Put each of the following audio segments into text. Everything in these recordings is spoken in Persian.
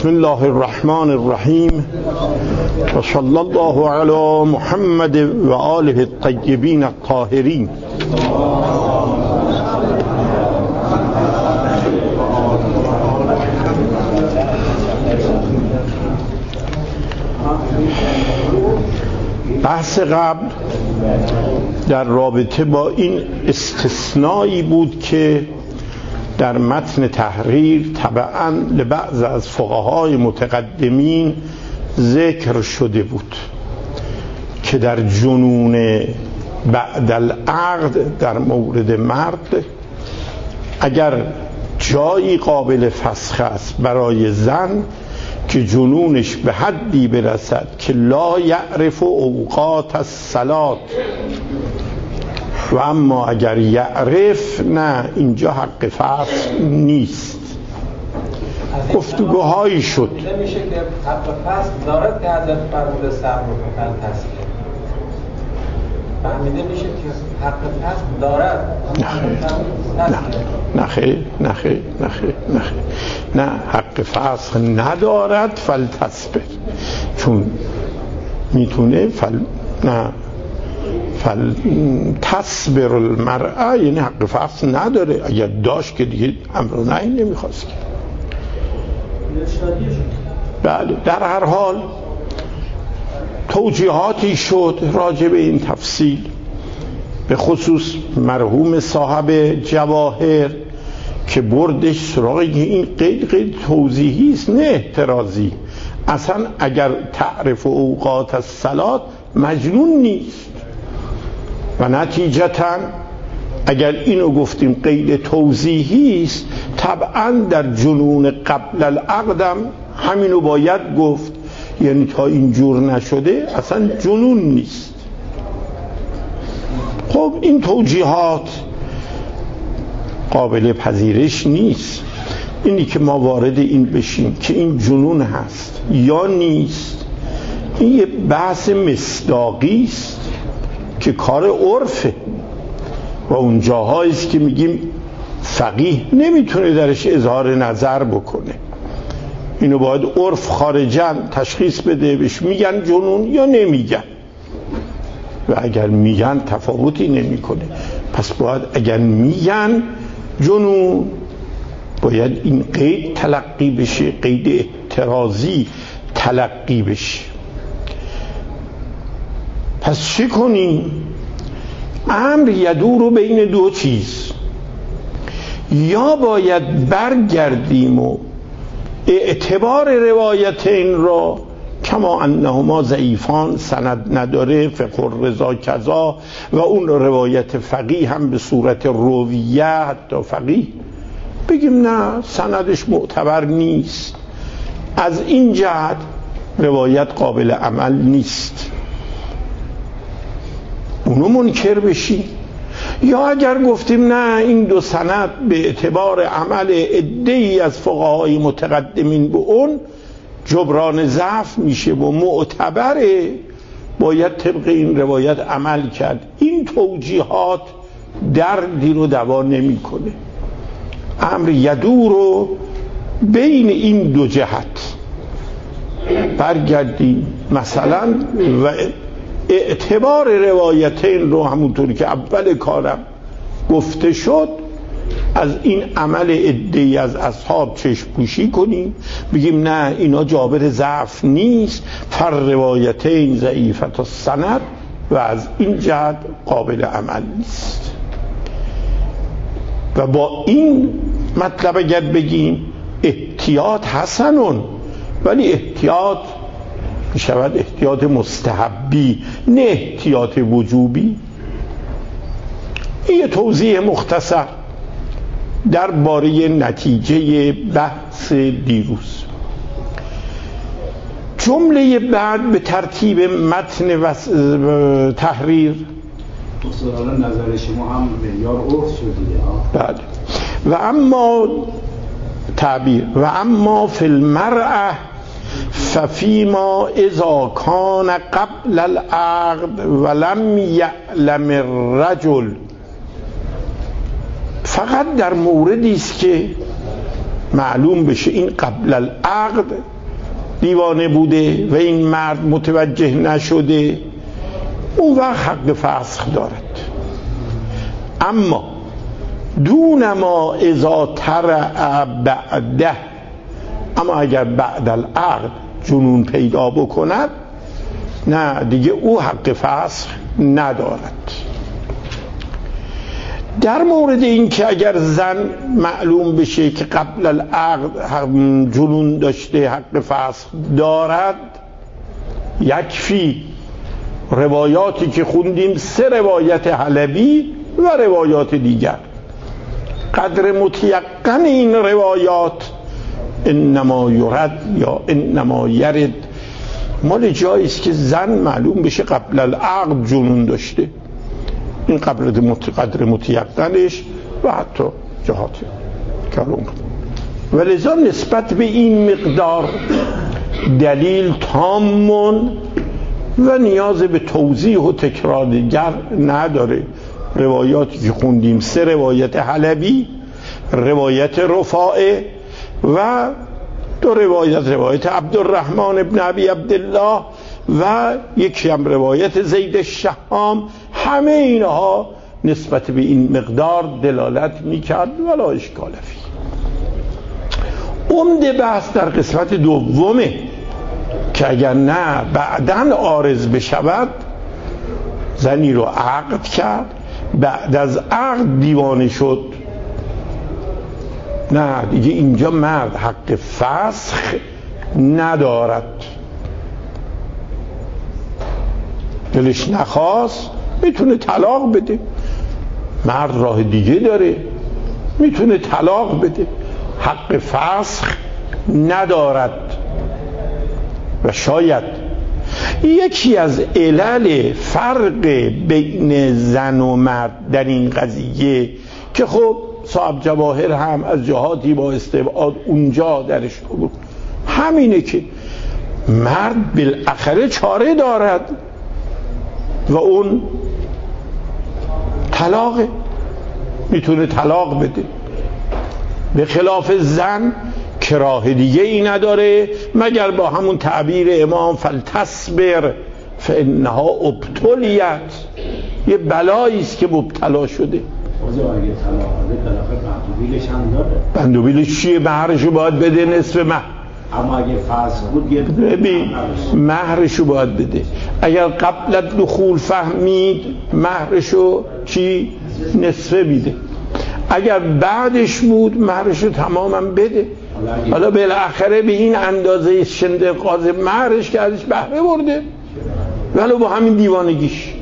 بسم الله الرحمن الرحیم و صلی الله علی محمد و آله الطیبین الطاهرین. بحث قبل در رابطه با این استثنایی بود که در متن تحریر طبعاً لبعض از فقهای متقدمین ذکر شده بود که در جنون بعد العقد در مورد مرد اگر جایی قابل فسخ است برای زن که جنونش به حدی برسد که لا یعرف اوقات الصلاة، و اما اگر یعرف نه، اینجا حق فصل نیست. گفتگوهایی شد. نمیشه که حق فصل دارد که حضرت فرموده صبر بکن تصویر فهمیده میشه که حق فصل دارد. نه حق فصل ندارد فلتصبر، چون میتونه فلتصبر المرأة، یعنی حق فصل نداره. اگر داشت که دیگه امر و نهی نمیخواست که. بله، در هر حال توجیهاتی شد راجع به این تفصیل، به خصوص مرحوم صاحب جواهر که بردش سراغ این قید توضیحی است نه اعتراضی. اصلا اگر تعرف اوقات الصلاة مجنون نیست و نتیجتاً اگر اینو گفتیم قید توضیحی است، طبعاً در جنون قبل العقدم همینو باید گفت، یعنی تا اینجور نشده اصلا جنون نیست. خب این توجیهات قابل پذیرش نیست. اینی که ما وارد این بشیم که این جنون هست یا نیست، این یه بحث مصداقی است که کار عرفه و اون جاهاییست که میگیم فقیه نمیتونه درش اظهار نظر بکنه. اینو باید عرف خارجن تشخیص بده، بهش میگن جنون یا نمیگن، و اگر میگن تفاوتی نمیکنه. پس باید اگر میگن جنون باید این قید تلقی بشه، قید اعتراضی تلقی بشه. پس چه کنیم؟ امر یدور بین دو چیز، یا باید برگردیم و اعتبار روایتین را کما انهما ضعیفان، سند نداره، فقه الرضا کذا، و اون روایت فقیه هم به صورت رویه حتی فقیه بگیم نه سندش معتبر نیست، از این جهت روایت قابل عمل نیست، اونو منکر بشی. یا اگر گفتیم نه این دو سند به اعتبار عمل عده‌ای از فقهای متقدمین به اون جبران ضعف میشه و معتبره، باید طبق این روایت عمل کرد. این توجیهات دردی رو دوا نمیکنه. امر یدور رو بین این دو جهت برگردیم مثلا و اعتبار روایتین رو همونطوری که اول کارم گفته شد از این عمل عده‌ای از اصحاب چشم پوشی کنیم، بگیم نه اینا جابر ضعف نیست، فر روایتین ضعیفت السند و از این جهت قابل عمل نیست. و با این مطلب اگر بگیم احتیاط حسنون، ولی احتیاط شود احتیاط مستحبی نه احتیاط وجوبی. این توضیح مختصر درباره نتیجه بحث دیروز. جمله بعد به ترتیب متن و تحریر حالا نظر شما هم معیار عرف شده. بعد و اما تعبیر و اما فی المرأة ففیما اذا کان قبل العقد ولم یعلم الرجل، فقط در موردی است که معلوم بشه این قبل العقد دیوانه بوده و این مرد متوجه نشده، اون وقت حق فسخ دارد. اما دون ما اذا ترع بعده، اما اگر بعد العقد جنون پیدا بکند، نه دیگه او حق فسخ ندارد. در مورد این که اگر زن معلوم بشه که قبل العقد جنون داشته حق فسخ دارد، یکفی روایاتی که خوندیم 3 روایت حلبی و روایات دیگر. قدر متیقن این روایات انما یرد یا انما یرد مال جایی است که زن معلوم بشه قبل العقد جنون داشته، این قدر متیقنش و حتی جهات کلام. ولذا نسبت به این مقدار دلیل تامون و نیاز به توضیح و تکرار دیگر نداره. روایاتی که خوندیم 3 روایت حلبی، روایت رفاعه و 2 روایت عبدالرحمن ابن ابی عبدالله و یکی هم روایت زید الشهام، همه اینها نسبت به این مقدار دلالت میکرد ولا اشکال فی. عمده بحث در قسمت دومه که اگر نه بعداً عارض بشود، زنی رو عقد کرد، بعد از عقد دیوانه شد، نه دیگه اینجا مرد حق فسخ ندارد. دلش نخواست میتونه طلاق بده، مرد راه دیگه داره میتونه طلاق بده، حق فسخ ندارد. و شاید یکی از علل فرق بین زن و مرد در این قضیه که خب صاحب جواهر هم از جهاتی با استبعاد اونجا درش بود، همینه که مرد بالاخره چاره دارد و اون طلاقه، میتونه طلاق بده. به خلاف زن که راه دیگه ای نداره مگر با همون تعبیر امام فلتصبر فانها ابتلیت، یه بلایی است که مبتلا شده. بندوبیلش چیه؟ مهرشو باید بده، نصف مهر. اما اگه فاسد بود یه ببین مهرشو باید بده. اگر قبل از دخول فهمید مهرشو چی؟ نصفه میده. اگر بعدش بود مهرشو تماما بده. حالا بالاخره به این اندازه شنده قاضی مهرش که ازش بهره برده، ولو با همین دیوانگیش،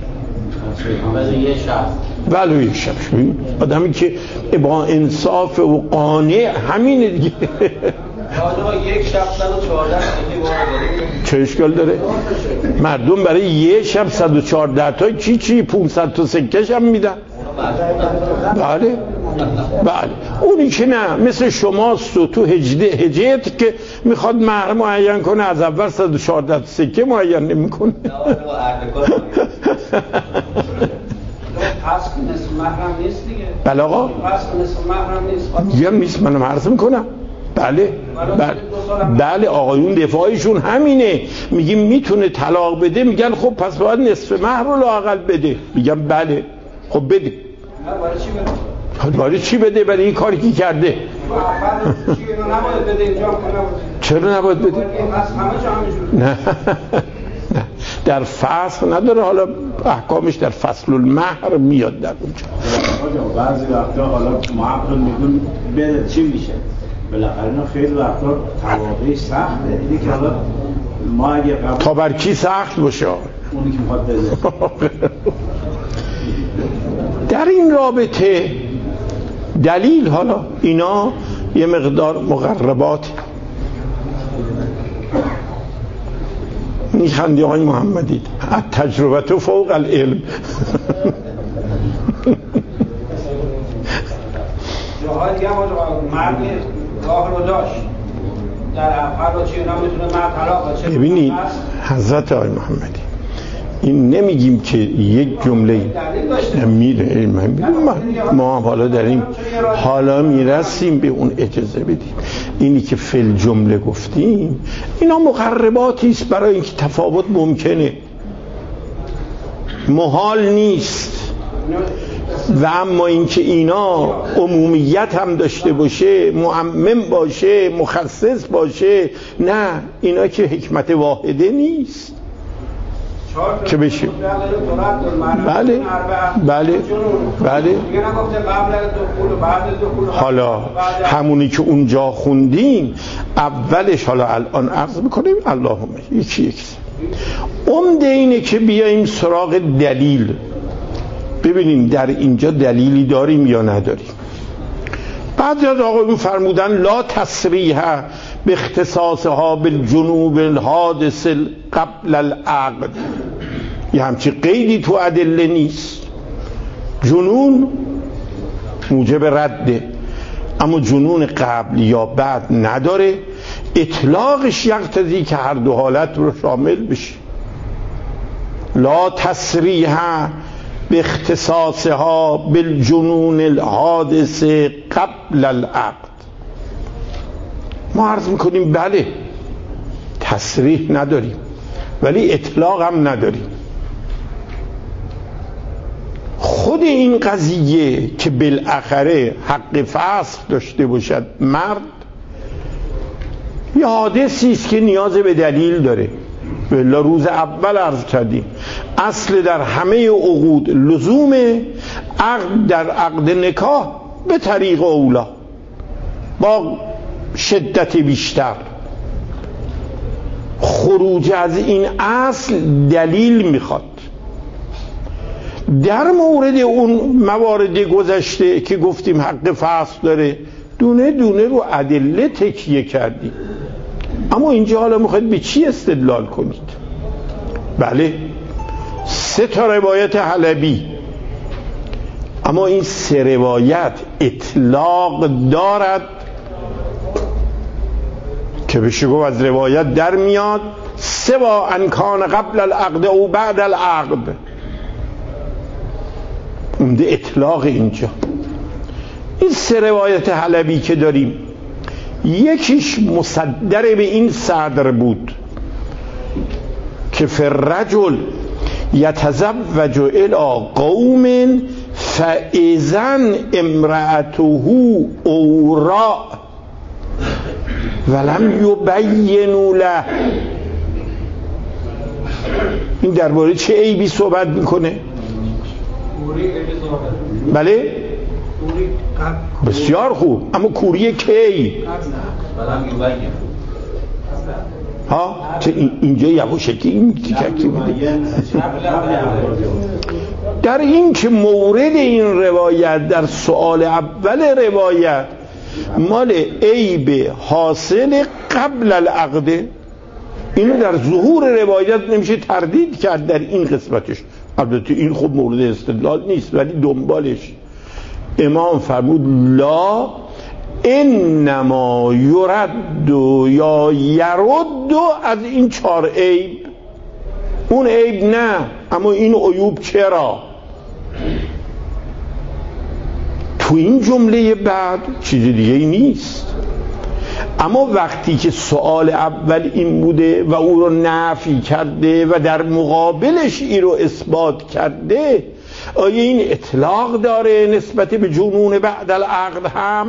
ولو یه شب. آدمی که با انصاف و قانع همینه دیگه. حالا یک شب 114 چه اشکال داره؟ مردم برای یه شب 114 تا چی 500 تا سکش هم میدن. بله اونی که نه مثل شماست و تو هجیت که میخواد مهر معین کنه از اول 114 تا سکه معین نمیکنه. پس نصف محرم نیست دیگه. بله آقا، پس نصف محرم نیست. میگم نیست، منم عرض میکنم. بله آقایون دفاعشون همینه، میگیم میتونه طلاق بده، میگن خب پس باید نصف مهر رو لااقل بده. میگم بله خب بده. برای چی بده؟ برای این کاری که کرده. چرا نباید بده؟ نه در فصل نداره، حالا احکامش در فصل المهر میاد در اونجا. بعضی وقتا حالا معقل میگن بده چی میشه؟ بالاخره اینا خیلی وقتا توابعش سخته دیگه که حالا ما اگه تا بر کی سخت باشه اونی که میخواد بده. در این رابطه دلیل، حالا اینا یه مقدار مقربات میخندی آقای محمدی، تجربت فوق العلم. جاهای دیگه ما مرد راه رو داشت در اول رو چی نمیتونه مرد طلاق بشه. ببینید حضرت آقای محمدی، این نمیگیم که یک جمله میره، ما هم حالا داریم حالا میرسیم به اون، اجازه بدیم. اینی که فل جمله گفتیم اینا مقرباتی است برای اینکه تفاوت ممکنه، محال نیست. و اما اینکه اینا عمومیت هم داشته باشه، معمم باشه، مخصص باشه، نه، اینا که حکمت واحده نیست که بشه. بله بله بله. حالا همونی که اونجا خوندیم اولش، حالا الان عرض میکنیم اللهم یکی عمده اینه که بیاییم سراغ دلیل، ببینیم در اینجا دلیلی داریم یا نداریم. بعضی از آقایون فرمودن لا تصریح به اختصاصها بالجنوب الحادث قبل العقد، یه همچی قیدی تو ادله نیست. جنون موجب رده، اما جنون قبل یا بعد نداره. اطلاقش یقتضی که هر دو حالت رو شامل بشه. لا تصریح به اختصاصها بالجنون الحادث قبل العقد. ما عرض میکنیم بله تصریح نداریم ولی اطلاق هم نداریم. خود این قضیه که بالاخره حق فصل داشته باشد مرد، یه حادثی است که نیاز به دلیل داره. بلا روز اول عرض کردیم اصل در همه عقود لزوم عقد در عقد نکاح به طریق اولا با شدت بیشتر. خروج از این اصل دلیل میخواد. در مورد اون موارد گذشته که گفتیم حق فصل داره، دونه دونه رو ادله تکیه کردیم. اما اینجا حالا میخواید به چی استدلال کنید؟ بله 3 روایت حلبی، اما این 3 روایت اطلاق دارد که بشه گفت از روایت در میاد سوا ان کان قبل العقد او بعد العقد. اونده اطلاق اینجا. این 3 روایت حلبی که داریم، یکیش مصدر به این صدر بود که فررجل یتزوج الی قوم فاذن امرأته اوراء ولم یبینوا له. این درباره چه عیبی صحبت میکنه؟ بله بسیار خوب، اما کوری کی؟ ها چه اینجا یواشکی این تیککی میده. در این که مورد این روایت در سؤال اول روایت مال عیب حاصل قبل العقد، اینو در ظهور روایت نمیشه تردید کرد در این قسمتش. البته این خب مورد استدلال نیست، ولی دنبالش امام فرمود لا انما یرد یا یرد از این 4 عیب. اون عیب نه، اما این عیوب چرا؟ تو این جمله بعد چیز دیگه ای نیست. اما وقتی که سوال اول این بوده و او رو نفی کرده و در مقابلش این رو اثبات کرده، آیا این اطلاق داره نسبت به جنون بعد العقد هم؟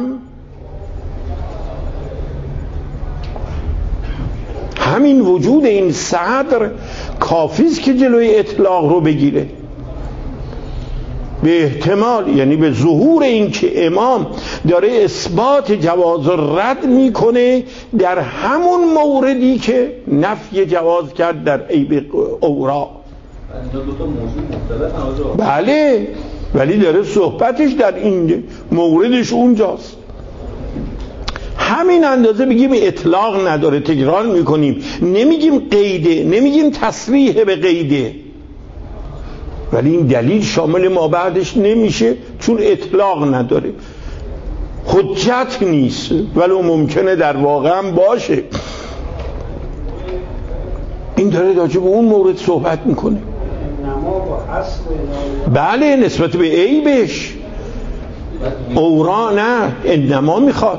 همین وجود این صدر کافیست که جلوی اطلاق رو بگیره. به احتمال، یعنی به ظهور این که امام داره اثبات جواز رد میکنه در همون موردی که نفی جواز کرد در عیب اوراق. بله ولی داره صحبتش در این موردش اونجاست. همین اندازه بگیم اطلاق نداره، تکرار میکنیم، نمیگیم قیده، نمیگیم تصریح به قیده، ولی این دلیل شامل ما بعدش نمیشه چون اطلاق نداره. حجت نیست ولو ممکنه در واقع هم باشه. این داره راجع به اون مورد صحبت میکنه. بله نسبت به عیبش. اورا نه، انما میخواد.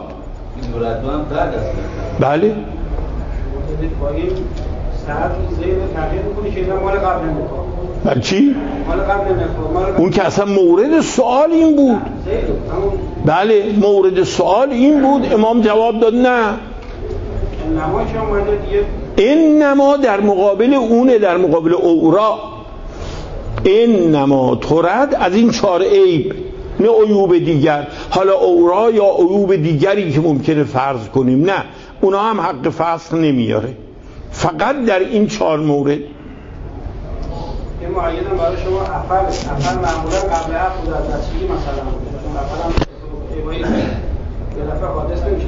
بله بله چی؟ اون که اصلا مورد سوال این بود. بله مورد سوال این بود، امام جواب داد نه. انما در مقابل اونه، در مقابل اورا. انما ترد از این 4 عیب، نه عیوب دیگر. حالا اورا یا عیوب دیگری که ممکنه فرض کنیم، نه اونا هم حق فصل نمیاره، فقط در این 4 مورد. این معین برای شما افعال معمولا قبل عقد بود از دستگیری مثلا افعال هم ایبایی یه دفعه حادث نمیشه.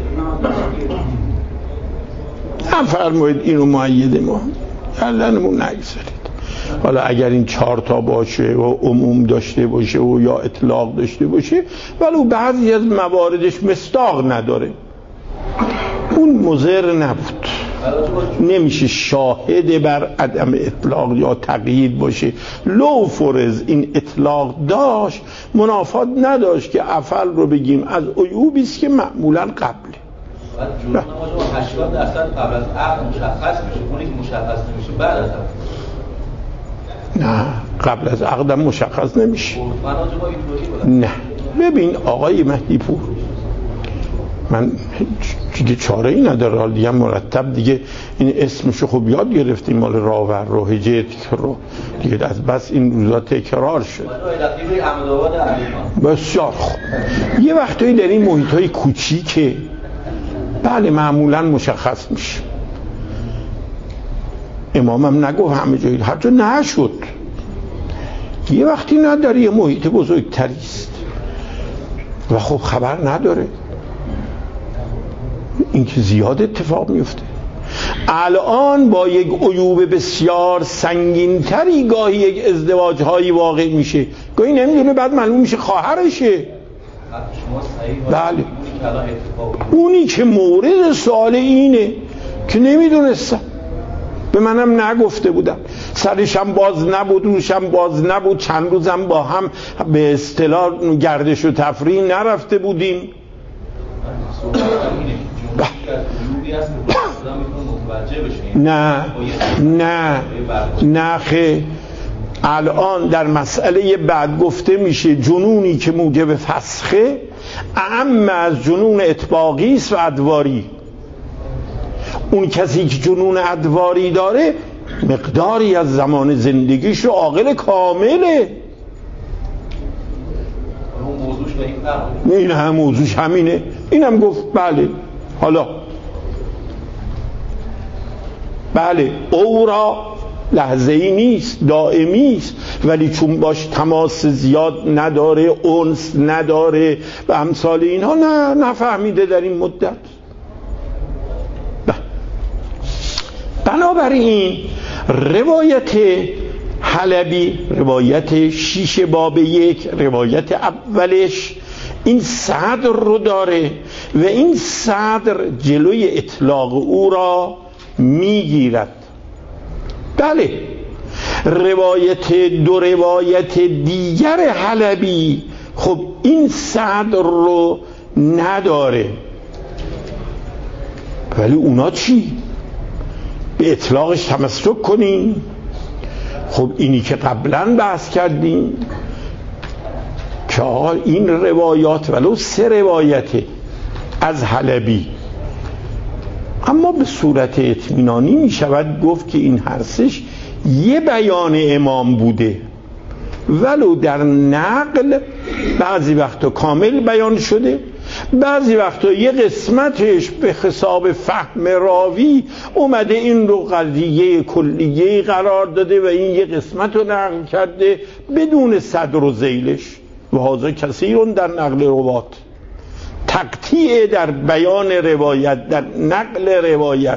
هم فرمایید اینو معید ما گردنمون نگذارید. حالا اگر این 4 تا باشه و عموم داشته باشه و یا اطلاق داشته باشه، ولی بعضی از مواردش مصداق نداره، اون مضر نبود، نمیشه شاهد بر عدم اطلاق یا تقیید باشه. لو فرض این اطلاق داشت، منافات نداشت که افعل رو بگیم از عیوبی است که معمولا قبله. جنون ما 80% قبل از عقد مشخص میشه، اونی که مشخص نمیشه بعد از عقد. نه قبل از عقدم مشخص نمیشه. نه ببین آقای مهدی پور، من دیگه چاره ای نداره، حال دیگه مرتب دیگه این اسمشو خوب یاد گرفتیم، مال راور رو هجه تکرار دیگه، از بس این روزا تکرار شد. بسیار خوب. یه وقتایی در این محیطای کوچیکه بله معمولا مشخص میشه. امامم نگفت همه جایی، حتی نشد. یه وقتی نداره، یه محیط بزرگتری است و خب خبر نداره، این که زیاد اتفاق میفته. الان با یک عیوب بسیار سنگینتری گاهی یک ازدواج هایی واقع میشه، گاهی نمیدونه بعد معلوم میشه خواهرشه. بله اونی که مورد سوال اینه که نمیدونستم، به منم نگفته بودم، سرشم باز نبود، روشم باز نبود، چند روزم با هم به اصطلاح گردش و تفریح نرفته بودیم. نه خیر. الان در مسئله بعد گفته میشه جنونی که موجب فسخه اعم از جنون اطباقی است و ادواری. اون کسی که جنون ادواری داره مقداری از زمان زندگیش رو عاقل کامله. این هم موضوعش همینه. اینم گفت بله. حالا بله اورا لحظه ای نیست، دائمی است، ولی چون باش تماس زیاد نداره، انس نداره و امثال اینها، نه نفهمیده در این مدت. بنابراین روایت حلبی، روایت 6 باب 1، روایت اولش این صدر رو داره و این صدر جلوی اطلاق او را میگیرد. بله دو روایت دیگر حلبی خب این صدر رو نداره، ولی اونا چی؟ به اطلاقش تمسک کنین. خب اینی که قبلا بحث کردیم که آقا این روایات ولو 3 روایته از حلبی، اما به صورت اطمینانی می شود گفت که این هر 3 یه بیان امام بوده، ولو در نقل بعضی وقتا کامل بیان شده، بعضی وقتا یه قسمتش به حساب فهم راوی اومده این رو قضیه کلیه قرار داده و این یه قسمت رو نقل کرده بدون صدر و ذیلش. و هذا کثیر در نقل روایات، تقطیع در بیان روایت، در نقل روایت.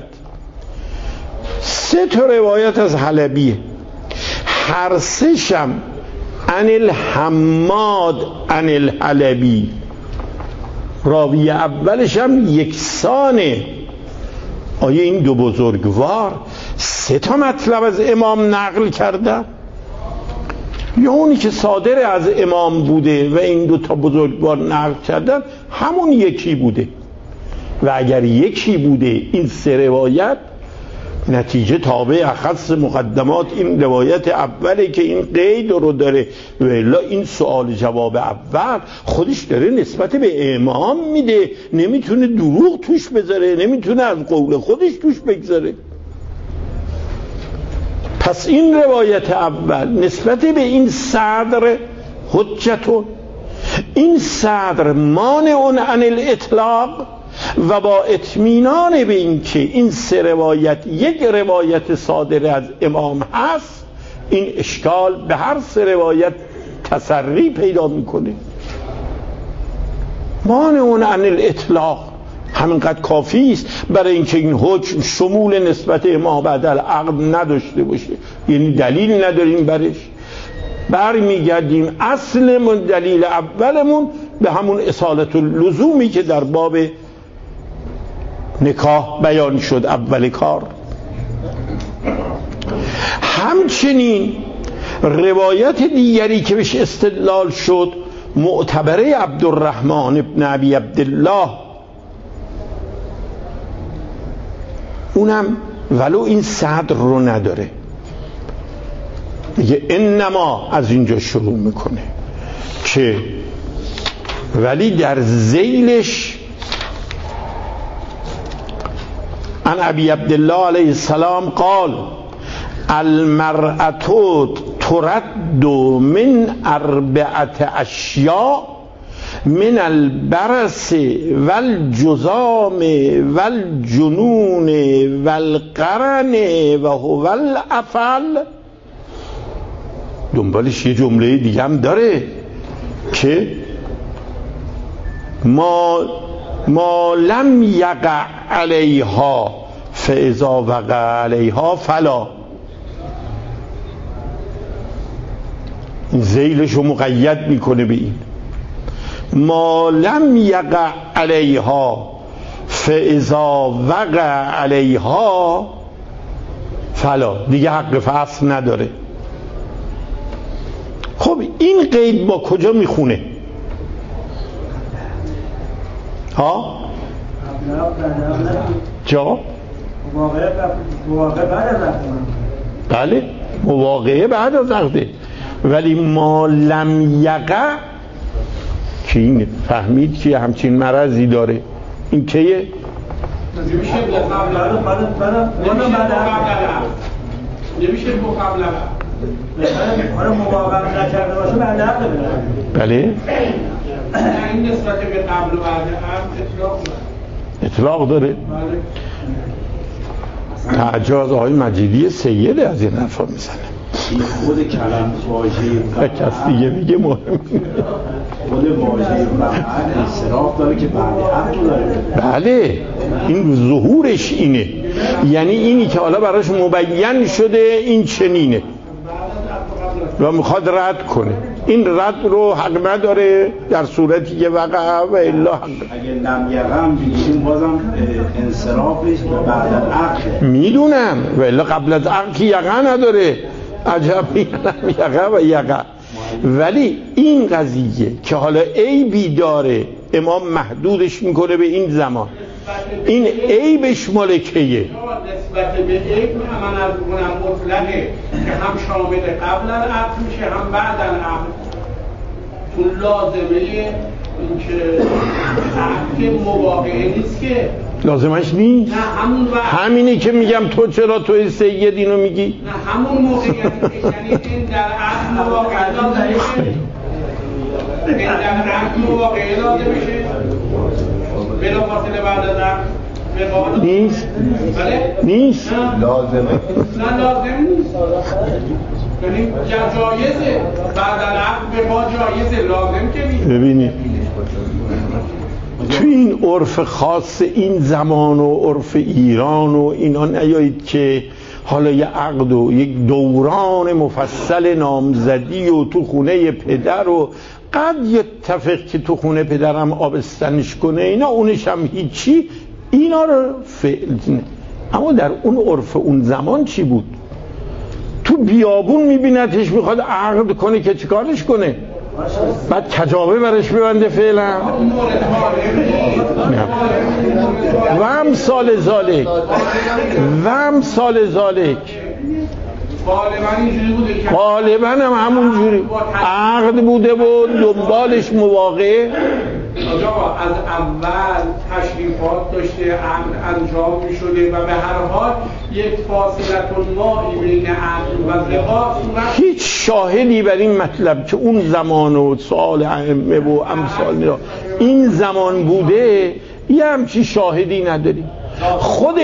3 روایت از حلبیه، هر 3 شم عن الحماد عن الحلبی، راوی اولش هم یکسانه. آیا این 2 بزرگوار 3 مطلب از امام نقل کرده؟ یا اونی که صادر از امام بوده و این دو تا بزرگوار نقل کردن همون یکی بوده. و اگر یکی بوده این سه روایت، نتیجه تابع اخص مقدمات این روایت اوله که این قید رو داره. و الا این سوال جواب اول خودش داره نسبت به امام میده، نمیتونه دروغ توش بذاره، نمیتونه از قول خودش توش بگذاره. پس این روایت اول نسبت به این صدر حجتون، این صدر مانع عن الاطلاق، و با اطمینان به این که این سه روایت یک روایت صادر از امام هست، این اشکال به هر سه روایت تسری پیدا میکنه. مانع عن الاطلاق همینقدر کافی است برای اینکه این حکم شمول نسبت امام بعد العقد نداشته باشه، یعنی دلیل نداریم برش. برمیگردیم اصل دلیل اولمون به همون اصالت اللزومی که در باب نکاح بیان شد اول کار. همچنین روایت دیگری که بهش استدلال شد معتبره عبدالرحمن ابن ابی عبدالله، اونم ولو این صدر رو نداره، میگه انما از اینجا شروع میکنه که ولی در ذیلش عن ابی عبدالله علیه السلام قال المرأة ترد من 4 اشیاء من البرس والجذام والجنون والقرن و هو الافل. دنبالش یه جمله دیگه هم داره که ما لم یقع علیها فاذا وقع علیها فلا. ذیلش رو مقید میکنه به این ما لم یقع علیها فاذا وقع علیها فلا، دیگه حق فصل نداره. خب این قید با کجا میخونه؟ ها؟ جا؟ مواقع بعد از عقد. بله مواقعه بعد از عقده، ولی ما لم یقع که این فهمید که همچین مرضی داره، این کیه؟ نمیشه با قبل حالا مواقع نکرده باشه بعد عقد بده. بله این نسبت به قبل و بعد عقد اطلاق داره. تعجاز آقای مجیدی سید از این حرفا میزنه. این خود کلم واژه کس دیگه میگه مهم خود واژه بعد انصراف داره که بعد عقد داره. بله این ظهورش اینه، یعنی اینی که حالا براش مبین شده این چنینه و میخواد رد کنه، این رد رو حق نداره در صورتی که وقع و الا حق. اگه لم یقم بگیم بازم انصرافش بعد از عقد میدونم، و الا قبل از عقد که یقع نداره. عجب لم یقع و یقع. ولی این قضیه که حالا عیبی داره امام محدودش میکنه به این زمان، این عیبش مالکیه. نسبت به عیب من از اونم مطلقه که هم شامل قبل العقد میشه هم بعد العقد. اون لازمه این که عقد مواقعه نیست که لازمش نیست. نه همون همینی که میگم تو چرا توی سید اینو میگی؟ نه همون موقعیت یعنی این در عقد مواقعه لازم میشه، این در عقد مواقعه لازم میشه بلا فاصله بعد از عقد نیست. بله؟ نیست. لازمه. نه لازم نیست. یعنی جایزه بعد العقد به ما جایزه، لازم که نیست. ببینید تو این عرف خاص این زمان و عرف ایران و اینا نیایید که حالا یه عقد و یک دوران مفصل نامزدی و تو خونه پدر و قد یتفق که تو خونه پدرم آبستنش کنه اینا، اونش هم هیچی، اینا رو فعل نه. اما در اون عرف اون زمان چی بود؟ تو تو بیابون میبینتش میخواد عقد کنه که چیکارش کنه؟ بعد کجابه برش ببنده فعلا. و امثال ذالک غالبا هم همون جوری عقد بوده و دنبالش مواقعه. از اول تشریفات داشته، عقد انجام می شده و به هر حال یک فاصله مایی بین عقد و لقاء صورت. هیچ شاهدی بر این مطلب که اون زمان و سال ائمه و امثال این زمان بوده یه همچی شاهدی نداریم. خود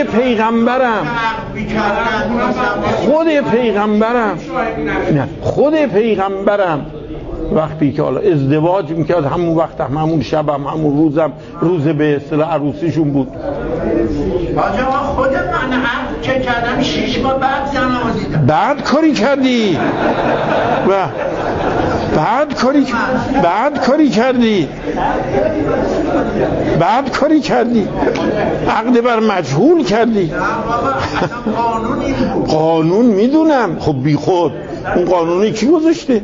پیغمبرم وقتی که حالا ازدواج میکرد همون وقت همون شب همون روزم روز به اصطلاح عروسیشون بود. باجا خود من عقد که کردم 6 ماه بعد زنمو دیدم. بعد کاری کردی و بعد کاری کردی عقد بر مجهول کردی. قانون میدونم. خب بی خود اون قانونی کی گذاشته؟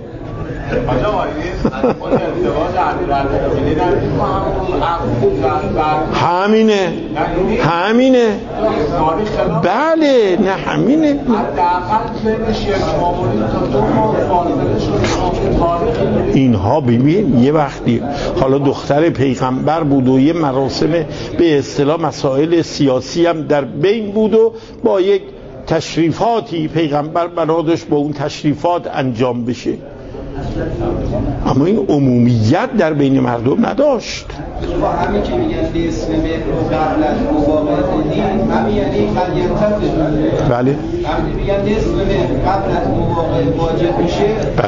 همینه بله نه همینه. اینها ببین یه وقتی حالا دختر پیغمبر بود و یه مراسم به اصطلاح مسائل سیاسی هم در بین بود و با یک تشریفاتی پیغمبر بنادش با اون تشریفات انجام بشه، اما این عمومیت در بین مردم نداشت. با همین که میگن نصف مهر رو قبل از مواقعه دین همین یعنی قد بله وقتی میگن نصف مهر قبل از مواقعه واجب میشه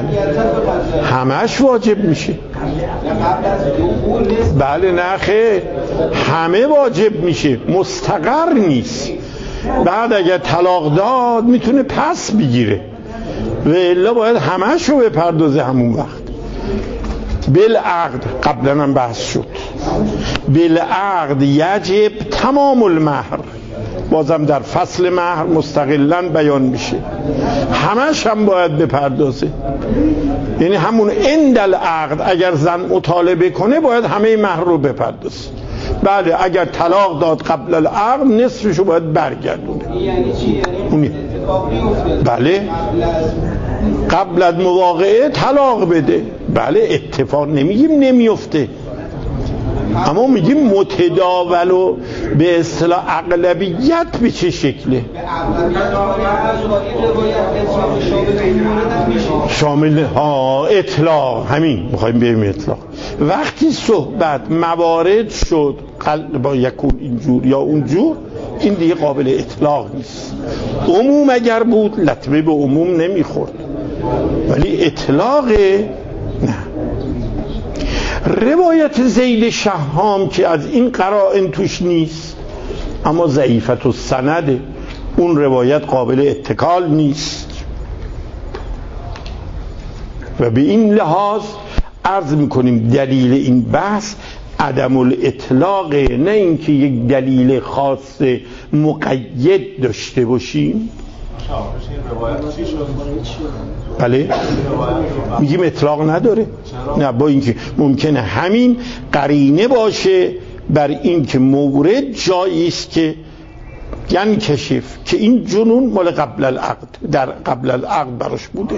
همش واجب میشه. قبل از دخول نصف بله نه خیر همه واجب میشه، مستقر نیست. بعد اگر طلاق داد میتونه پس بگیره و الا باید همش رو بپردازه همون وقت. بالعقد قبلا هم بحث شد، بالعقد یجب تمام المهر، بازم در فصل مهر مستقلاً بیان میشه همش هم باید بپردازه. یعنی همون عند العقد اگر زن مطالبه کنه باید همه مهر رو بپردازه. بله اگر طلاق داد قبل العقد نصفشو باید برگردونه. یعنی چی؟ یعنی اتفاق میفته. بله قبل از مواقعه طلاق بده. بله اتفاق نمیگیم نمیفته، اما میگیم متداول و به اصطلاح اغلبیت به چه شکله. شامل اطلاق، همین میخوایم بریم اطلاق. وقتی صحبت موارد شد با یکون اینجور یا اونجور این دیگه قابل اطلاق نیست. عموم اگر بود لطمه به عموم نمیخورد، ولی اطلاق نه. روایت زید شهام که از این قرائن توش نیست اما ضعیفت السند، اون روایت قابل اتکال نیست و به این لحاظ عرض میکنیم دلیل این بحث عدم الاطلاق، نه اینکه یک دلیل خاص مقید داشته باشیم. بله میگیم اطلاق نداره. نه با اینکه ممکنه همین قرینه باشه بر اینکه مورد جایی است که یعنی کشف که این جنون مال قبل العقد در قبل العقد براش بوده.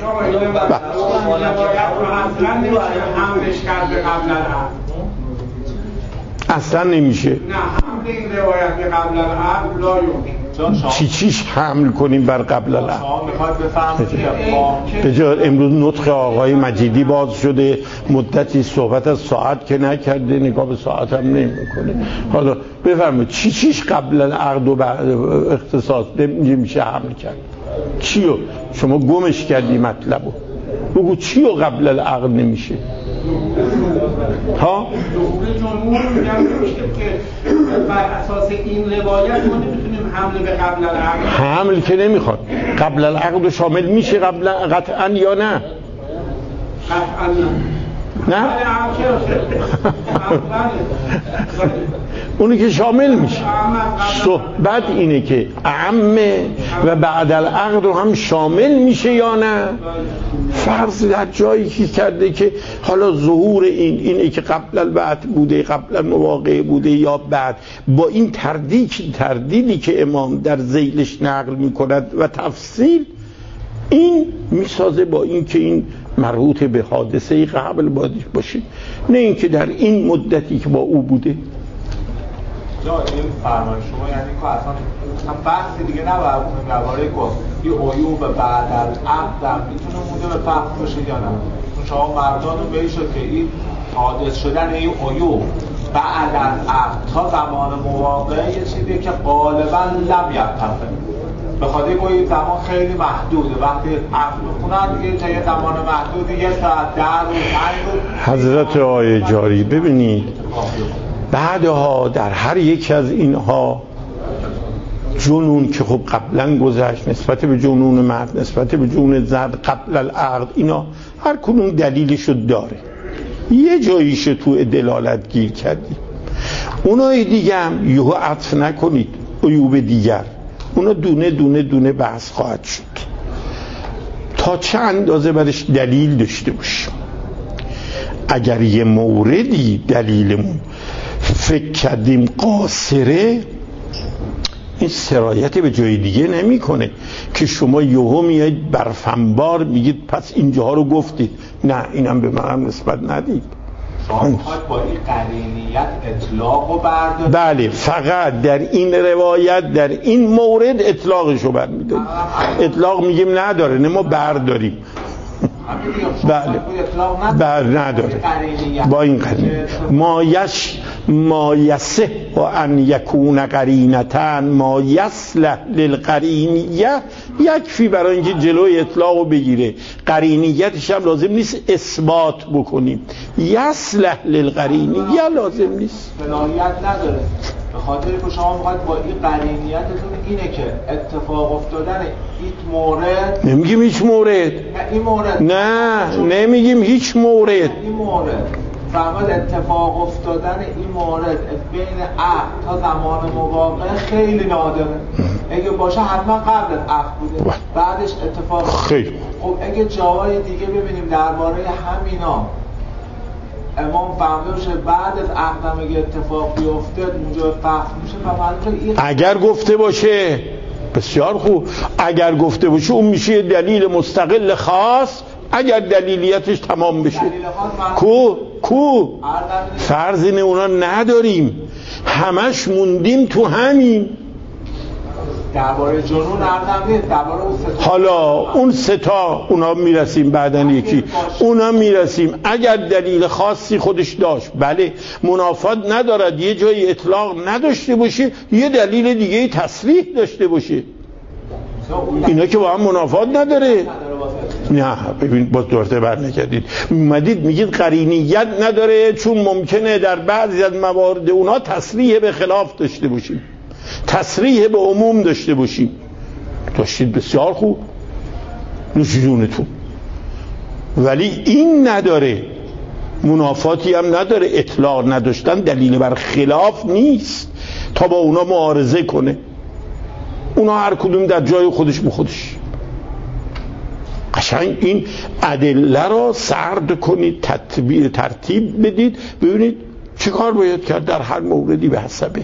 اصلا نمیشه. نه حمل این روایت قبل العقد لا یمکن. چیش حمل کنیم بر قبل العقد؟ به جای امروز نطق آقای مجیدی باز شده، مدتی صحبت از ساعت که نکرده، نگاه به ساعت هم نمیکنه. حالا بفرمایید چیش قبل العقد و اختصاص نمیشه حمل کرد؟ چیو شما گمش کردی مطلبو؟ بگو چیو قبل العقد نمیشه؟ ها؟ جمهور میگن که بر اساس این روایت ما نمیتونیم حمل به قبل العقد. حمل که نمیخواد. قبل العقد شامل میشه قطعا یا نه؟ قطعا نه. نه؟ اونی که شامل میشه. صحبت اینه که اعمه و بعد العقد رو هم شامل میشه یا نه؟ فرض در جایی که کرده که حالا ظهور اینه که قبل البعث بوده، قبل المواقع بوده یا بعد، با این تردیدی که امام در ذیلش نقل میکند و تفصیل، این میسازه با این که این مربوط به حادثه قبل باشه، نه اینکه در این مدتی که با او بوده. یا این فرمان شما یعنی که اصلا بحثی دیگه نباید کنیم درباره یه عیوب بعد العقد هم میتونه موجب فقر باشه یا نه؟ شما مردان رو بهی شد که این حادث شدن این عیوب بعد العقد تا زمان مواقع یه چیزیه که غالبا لم یرتفع، به خاطر که این زمان خیلی محدوده، وقتی عقد بخونن دیگه تا یه زمان محدودی، یه ساعت 10 روز 5 روز. حضرت آقای جاری ببینید بعدها در هر یک از اینها جنون که خب قبلا گذشت، نسبت به جنون مرد، نسبت به جنون زد قبل العقد، اینا هر کدوم دلیلشو داره، یه جاییشو تو دلالت گیر کردیم. اونای دیگه هم یهو عطف نکنید عیوب دیگر، اونا دونه دونه دونه بحث خواهد شد تا چه اندازه برش دلیل داشته باشیم. اگر یه موردی دلیلمون فکر کردیم قاصره، این سرایت به جای دیگه نمی کنه که شما یهو میایید برفنبار میگید پس اینجاها رو گفتید، نه اینم به منم نسبت ندید. شما میخواد با این قرینیت اطلاق رو بردارید؟ بله، فقط در این روایت در این مورد اطلاقشو برمیداریم. اطلاق میگیم نداره، نه ما برداریم. بله نداره با این قرینه ما یصح و ان یکون قرینتن ما یصلح للقرینیه یکفی برای اینکه جلوی اطلاق رو بگیره. قرینیتش هم لازم نیست اثبات بکنیم، یصلح للقرینیه لازم نیست، صلاحیت نداره. به خاطر که شما میخواید با این قرینیتتون اینه که اتفاق افتادن هیچ مورد، نمیگیم هیچ مورد، این مورد نه نمیگیم هیچ مورد، این مورد فهمد اتفاق افتادن این مورد بین عقد تا زمان مواقع خیلی نادره. اگه باشه حتما قبل از عقد بوده، بعدش اتفاق خیلی. خب اگه جاهای دیگه ببینیم درباره همینا امام فهمده باشه بعد از عقد اگه اتفاق بیفته اونجا فقط میشه و معلومه اگر گفته باشه بسیار خوب، اگر گفته باشه اون میشه دلیل مستقل خاص. اگر دلیلیتش تمام بشه کو فرض اینه اونا نداریم، همش موندیم تو همین. درباره جنون عرضم نیست، درباره اون ستا. حالا اون ستا اونا میرسیم بعدن یکی اونا میرسیم. اگر دلیل خاصی خودش داشت بله، منافات ندارد یه جایی اطلاق نداشته باشه یه دلیل دیگه تصریح داشته باشه، اینا که با هم منافات نداره. نه ببین باز دورته بر نکردید، اومدید میگید قرینیت نداره چون ممکنه در بعضی از موارد اونا تصریح به خلاف داشته باشیم، تصریح به عموم داشته باشیم. داشتید بسیار خوب، نوش جونتون. ولی این نداره، منافاتی هم نداره، اطلاق نداشتن دلیل بر خلاف نیست تا با اونا معارضه کنه. اونا هر کدوم در جای خودش به خودش. قشنگ این ادله را سرد کنید، ترتیب بدید، ببینید چه کار باید کرد در هر موردی به حسبه.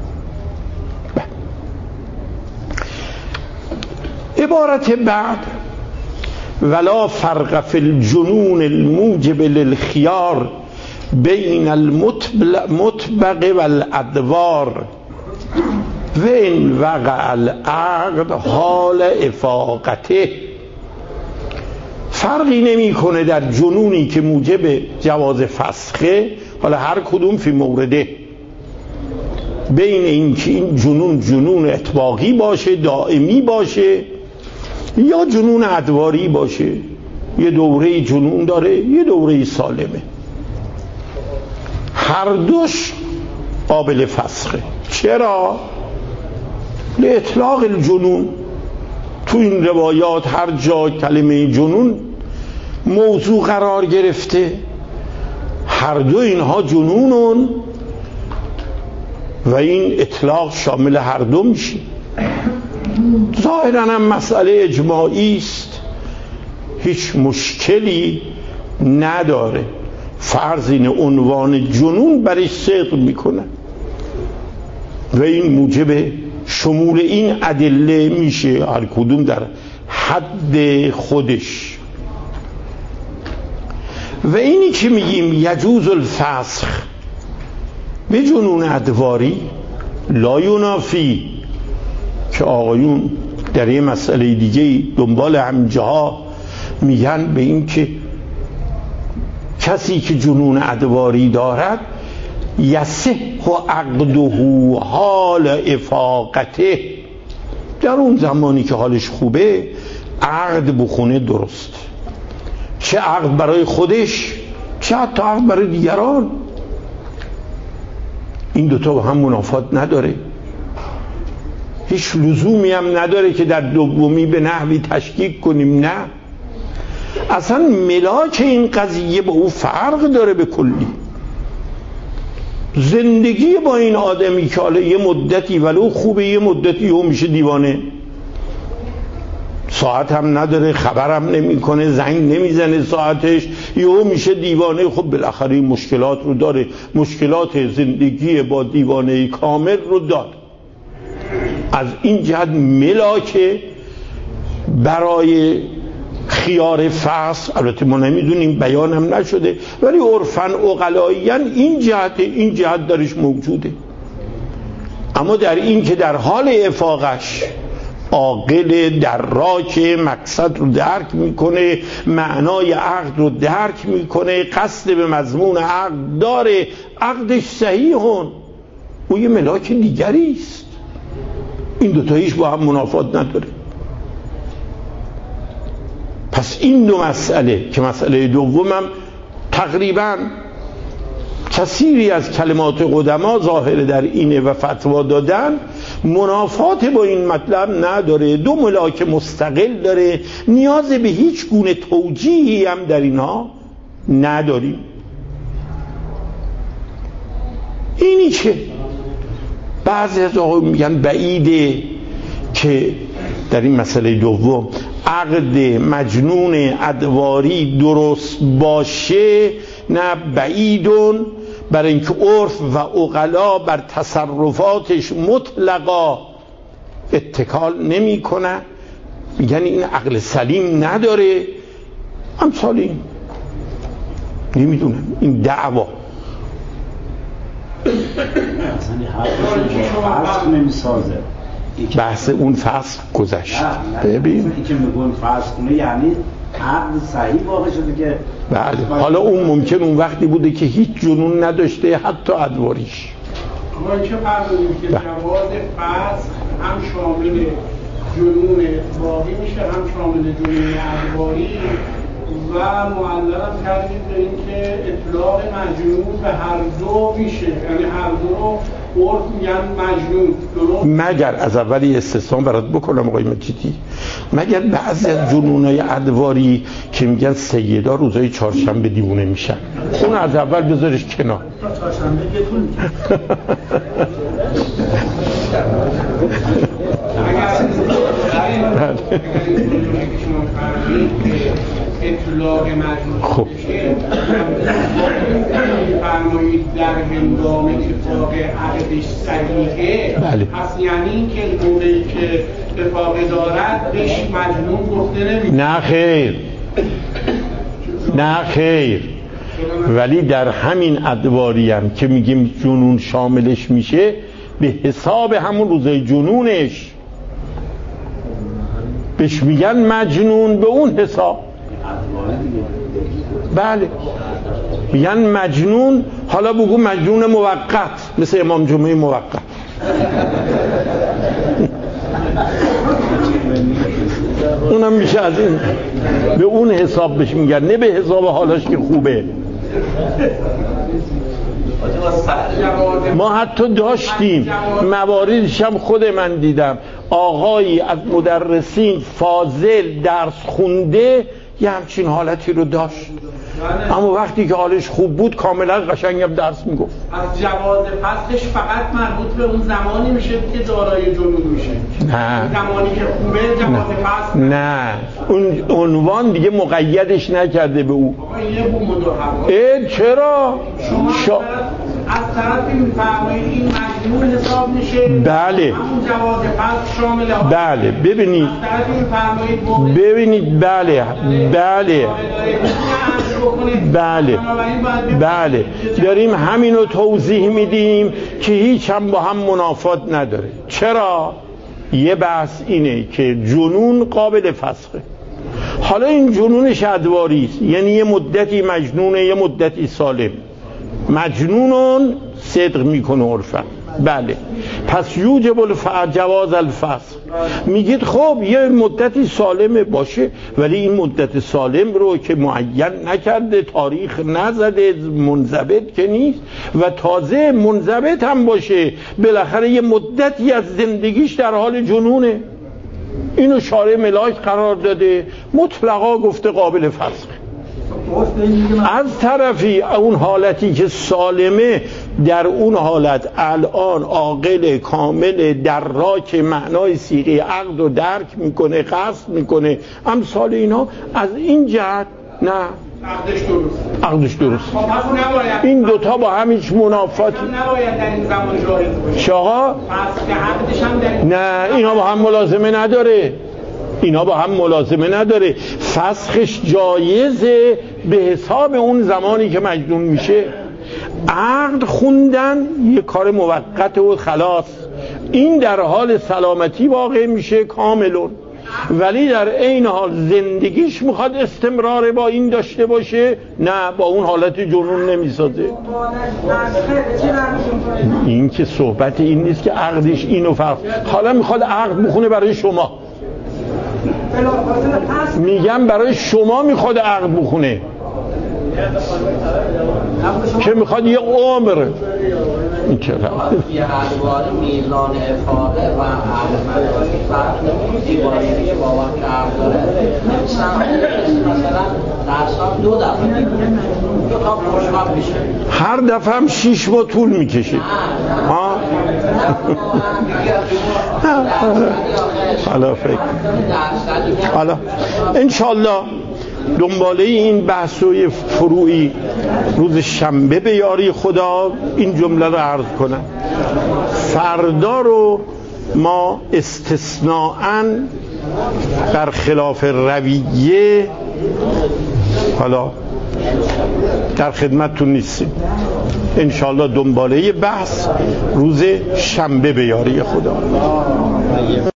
عبارت بعد ولا فرق فی الجنون الموجب للخيار بین المطبق والادوار و این وقع العقد حال افاقته. فرقی نمی کنه در جنونی که موجب جواز فسخه، حالا هر کدوم فی مورده، بین این که این جنون اطباقی باشه دائمی باشه یا جنون ادواری باشه، یه دوره جنون داره یه دوره سالمه، هر دوش قابل فسخه. چرا؟ لاطلاق الجنون. تو این روایات هر جا کلمه جنون موضوع قرار گرفته هر دو اینها جنونن و این اطلاق شامل هر دو میشه. ظاهرا هم مسئله اجماعی است، هیچ مشکلی نداره. فرض این عنوان جنون برای صدق میکنه و این موجب شمول این ادله میشه، هر کدوم در حد خودش. و اینی که میگیم یجوز الفسخ به جنون ادواری لا ینافی، که آقایون در یه مسئله دیگه دنبال همجاها میگن به این که کسی که جنون ادواری دارد یصح عقده حال افاقته، در اون زمانی که حالش خوبه عقد بخونه درست، چه عقد برای خودش چه حتی عقد برای دیگران. این دوتا با هم منافات نداره، هیچ لزومی هم نداره که در دومی به نحوی تشکیک کنیم. نه، اصلا ملاک این قضیه با او فرق داره به کلی. زندگی با این آدمی که حالا یه مدتی ولو خوبه، یه مدتی او میشه دیوانه، ساعت هم نداره، خبرم نمیکنه، زنگ نمیزنه ساعتش، یهو میشه دیوانه. خب بالاخره این مشکلات رو داره، مشکلات زندگی با دیوانه کامل رو داره. از این جهت ملاک برای خیار فصل، البته ما نمیدونیم، بیانم نشده، ولی عرفاً عقلاییاً این جهت درش موجوده. اما در این که در حال افاقش عاقل دراک مقصد رو درک میکنه، معنای عقد رو درک میکنه، قصد به مضمون عقد داره، عقدش صحیحون، او یه ملاک دیگری است. این دوتا هیچ با هم منافات نداره. پس این دو مسئله که مسئله دومم تقریبا کثیری از کلمات قدما ظاهر در اینه و فتوا دادن، منافات با این مطلب نداره، دو ملاک مستقل داره، نیاز به هیچ گونه توجیهی هم در اینها نداریم. اینی که بعضی از آقایون میگن بعیده که در این مسئله دوم عقد مجنون ادواری درست باشه، نه بعیدون، برای اینکه عرف و عقلا بر تصرفاتش مطلقا اتکال نمی کنه، میگن این عقل سلیم نداره. امثال این نمیدونم این دعوا فصل نمیسازه، بحث اون فصل گذشت. ببین این که میگن فصل کنه یعنی عقد صحیح واقع شده که بله. حالا اون ممکن اون وقتی بوده که هیچ جنون نداشته، حتی ادواریش. اما این چه فرمودیم که جواز فصل هم شامل جنون باقی میشه، هم شامل جنون ادواری، و معلم کردید به این که اطلاق مجنون به هر دو میشه، یعنی هر دو رو عرف میگن مجنون، درست؟ مگر از اولی استثنا برات بکنم آقای مجیدی، مگر بعضی از جنونای ادواری که میگن سیدا روزای چهارشنبه دیوونه میشن، اون از اول بذارش کنار. چهارشنبه یه طول اطلاق مجنون خب فرمایید در هنگام اتفاق عقدش صحیحه، بله. پس یعنی این که موقعی که اتفاق دارد بهش مجنون گفته نمیشه؟ نه خیر، نه خیر، ولی در همین ادواری هم که میگیم جنون شاملش میشه، به حساب همون روزای جنونش بهش میگن مجنون، به اون حساب. بله میگن مجنون. حالا بگو مجنون موقت، مثل امام جمعه موقت. اونم میشه از این به اون حساب بهش میگن، نه به حساب حالش که خوبه. ما حتی داشتیم مواردش هم خود من دیدم، آقایی از مدرسین فاضل درس خونده یه همچین حالتی رو داشت، اما وقتی که حالش خوب بود کاملا قشنگم درس میگفت. از جواز فسخش فقط مربوط به اون زمانی میشه که دارای جنون میشه. نه زمانی که خوبه جواز فسخ نه، اون عنوان دیگه مقیدش نکرده به او. یه بومود و هوا. چرا؟ از طرفی میفرمایید این مجموع حساب میشه. بله. همون جواز فسخ شامل بله ببینید. از طرفی میفرمایید ببینید بله بله داریم همینو توضیح میدیم که هیچ هم با هم منافات نداره. چرا؟ یه بحث اینه که جنون قابل فسخه. حالا این جنونش ادواری است، یعنی یه مدتی مجنونه یه مدتی سالم. مجنونون صدق میکنه عرفا، بله، پس یوجب جواز الفسخ. میگید خب یه مدتی سالمه باشه، ولی این مدت سالم رو که معین نکرده، تاریخ نزده، منضبط که نیست، و تازه منضبط هم باشه بالاخره یه مدتی از زندگیش در حال جنونه، اینو شارع ملاک قرار داده، مطلقا گفته قابل فسخ. از طرفی اون حالتی که سالمه، در اون حالت الان عاقل کامل دراک معنای صیغه عقد رو درک میکنه، قصد میکنه، امثال اینا، از این جهت نه عقدش درست. این دوتا با هم هیچ منافاتی نباید در این زمان جایز باشه. شاها عقدش هم در نه، اینا با هم ملازمه نداره، اینا با هم ملازمه نداره. فسخش جایزه به حساب اون زمانی که مجنون میشه. عقد خوندن یه کار موقت و خلاص، این در حال سلامتی واقع میشه کاملون، ولی در عین حال زندگیش میخواد استمرار با این داشته باشه، نه، با اون حالت جنون نمیسازه. این که صحبت این نیست که عقدش اینو فرق. حالا میخواد عقد بخونه برای شما، میگم برای شما میخواد عقد بخونه که میخواد یه عمر. این چرا؟ یه ادوار میزان افاده و عمل فرق نمون دیواری که بابا کرد داره مثلا در سال 2 دفعه 2 تا پروژه میشه، هر دفعه هم 6 ماه طول میکشه. ها حالا فکر حالا انشالله دنباله این بحثوی فروعی روز شنبه به یاری خدا این جمله رو عرض کنم. فردا رو ما استثناءً در خلاف رویه حالا در خدمتتون نیستیم. انشالله دنباله بحث روز شنبه به یاری خدا.